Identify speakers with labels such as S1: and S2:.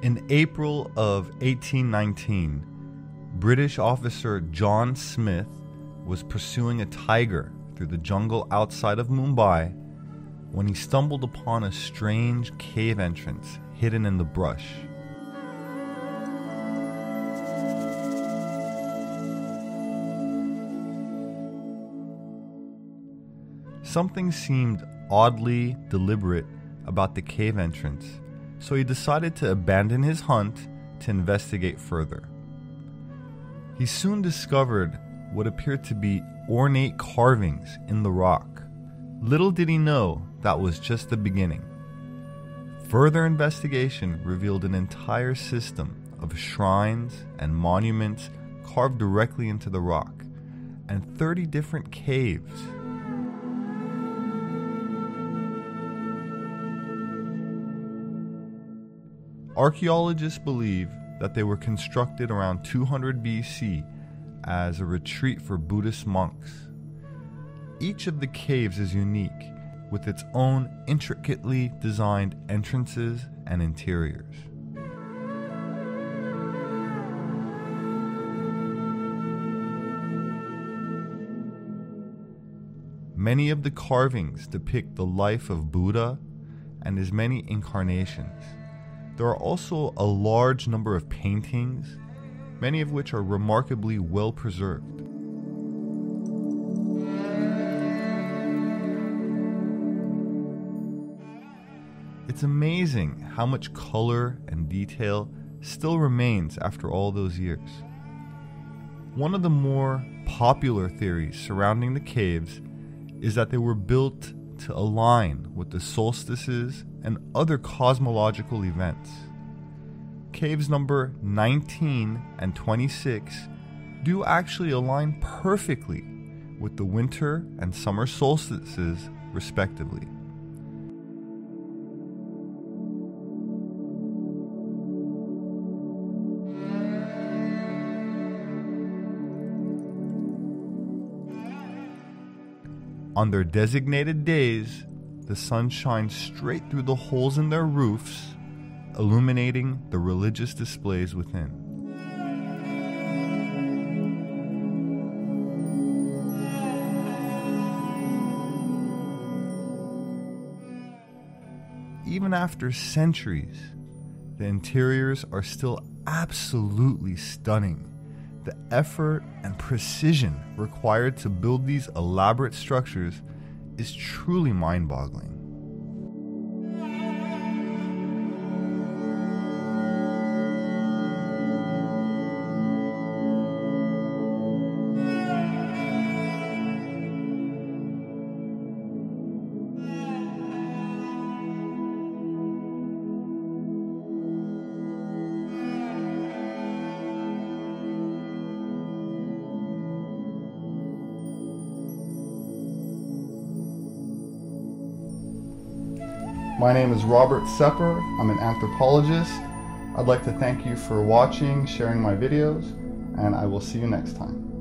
S1: In April of 1819, British officer John Smith was pursuing a tiger through the jungle outside of Mumbai when he stumbled upon a strange cave entrance hidden in the brush. Something seemed oddly deliberate about the cave entrance, so he decided to abandon his hunt to investigate further. He soon discovered what appeared to be ornate carvings in the rock. Little did he know that was just the beginning. Further investigation revealed an entire system of shrines and monuments carved directly into the rock, and 30 different caves. Archaeologists believe that they were constructed around 200 BC as a retreat for Buddhist monks. Each of the caves is unique, with its own intricately designed entrances and interiors. Many of the carvings depict the life of Buddha and his many incarnations. There are also a large number of paintings, many of which are remarkably well preserved. It's amazing how much color and detail still remains after all those years. One of the more popular theories surrounding the caves is that they were built to align with the solstices and other cosmological events. Caves number 19 and 26 do actually align perfectly with the winter and summer solstices, respectively. On their designated days, the sun shines straight through the holes in their roofs, illuminating the religious displays within. Even after centuries, the interiors are still absolutely stunning. The effort and precision required to build these elaborate structures is truly mind-boggling. My name is Robert Sepper. I'm an anthropologist. I'd like to thank you for watching, sharing my videos, and I will see you next time.